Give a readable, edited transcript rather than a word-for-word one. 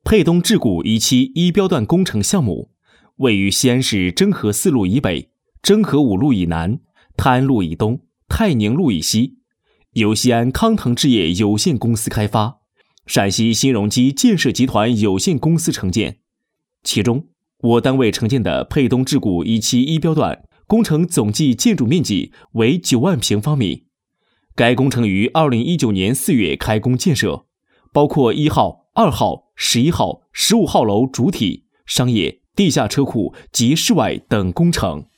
沛东智谷一期一标段工程项目，位于西安市征河4路以北、征河5路以南、泰安路以东、泰宁路以西，由西安康腾置业有限公司开发，陕西新荣基建设集团有限公司承建。其中，我单位承建的沛东智谷一期一标段工程总计建筑面积为9万平方米。该工程于2019年4月开工建设，包括1号、2号、11号、15号楼主体、商业、地下车库及室外等工程。